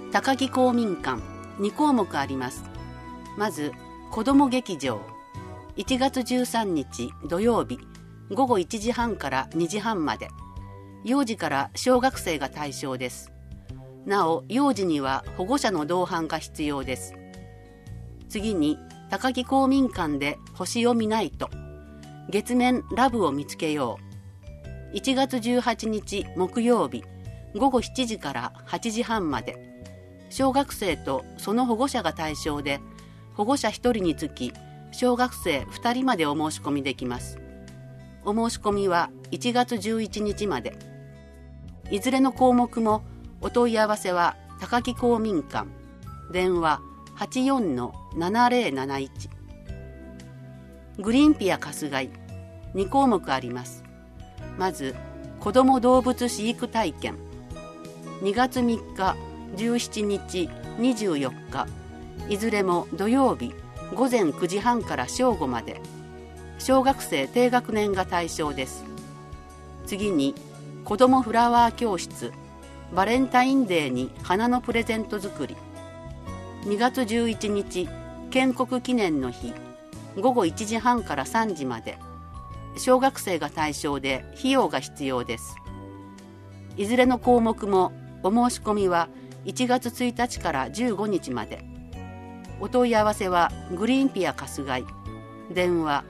高木公民館2項目あります。まず子ども劇場、1月13日土曜日午後1時半から2時半まで、幼児から小学生が対象です。なお幼児には保護者の同伴が必要です。次に高木公民館で星を見ないと、月面ラブを見つけよう、1月18日木曜日午後7時から8時半まで、小学生とその保護者が対象で、保護者1人につき小学生2人までお申し込みできます。お申し込みは1月11日まで。いずれの項目もお問い合わせは高木公民館、電話 84-7071。 グリーンピア春日井2項目あります。まず子ども動物飼育体験、2月3日17日24日、いずれも土曜日午前9時半から正午まで、小学生低学年が対象です。次に子どもフラワー教室、バレンタインデーに花のプレゼント作り、2月11日建国記念の日午後1時半から3時まで、小学生が対象で費用が必要です。いずれの項目もお申し込みは1月1日から15日まで。お問い合わせはグリーンピア春日井、電話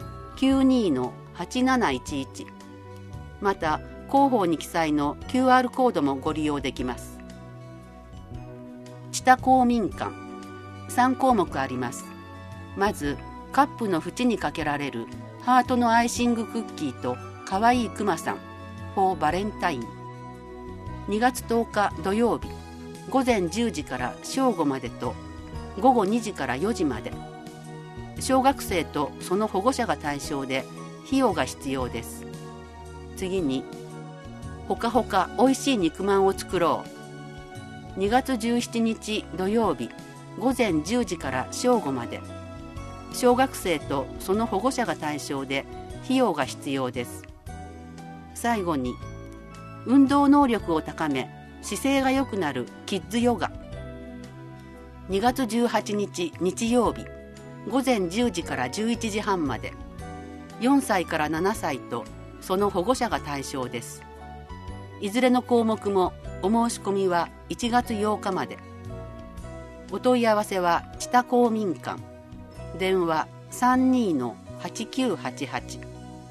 92-8711。 また広報に記載の QR コードもご利用できます。知多公民館3項目あります。まずカップの縁にかけられるハートのアイシングクッキーとかわいいクマさん for バレンタイン、2月10日土曜日午前10時から正午までと午後2時から4時まで、小学生とその保護者が対象で費用が必要です。次にほかほかおいしい肉まんを作ろう、2月17日土曜日午前10時から正午まで、小学生とその保護者が対象で費用が必要です。最後に運動能力を高め姿勢が良くなるキッズヨガ、2月18日日曜日午前10時から11時半まで、4歳から7歳とその保護者が対象です。いずれの項目もお申し込みは1月8日まで。お問い合わせは知多公民館、電話 32-8988。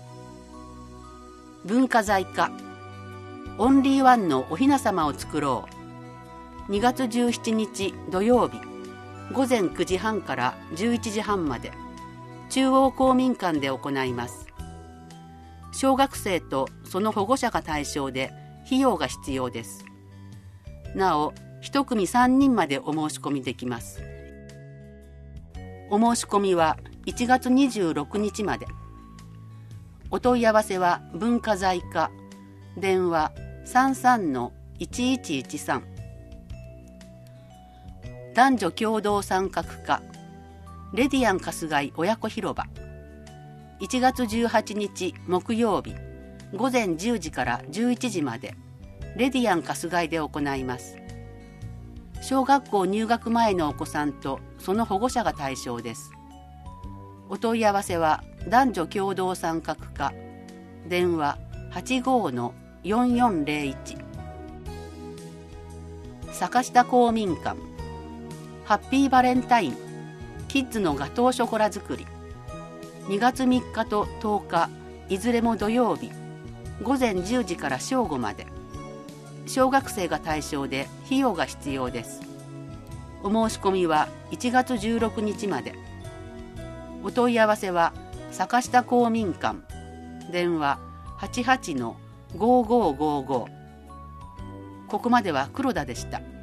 文化財課オンリーワンのおひなさまを作ろう、2月17日土曜日午前9時半から11時半まで、中央公民館で行います。小学生とその保護者が対象で費用が必要です。なお1組3人までお申し込みできます。お申し込みは1月26日まで。お問い合わせは文化財課、電話 33-1113。 男女共同参画課レディアン春日井親子広場、1月18日木曜日午前10時から11時まで、レディアン春日井で行います。小学校入学前のお子さんとその保護者が対象です。お問い合わせは男女共同参画課、電話 85-4401。 坂下公民館ハッピーバレンタインキッズのガトーショコラ作り、2月3日と10日いずれも土曜日午前10時から正午まで、小学生が対象で費用が必要です。お申し込みは1月16日まで。お問い合わせは坂下公民館、電話 88-5555。 ここまでは黒田でした。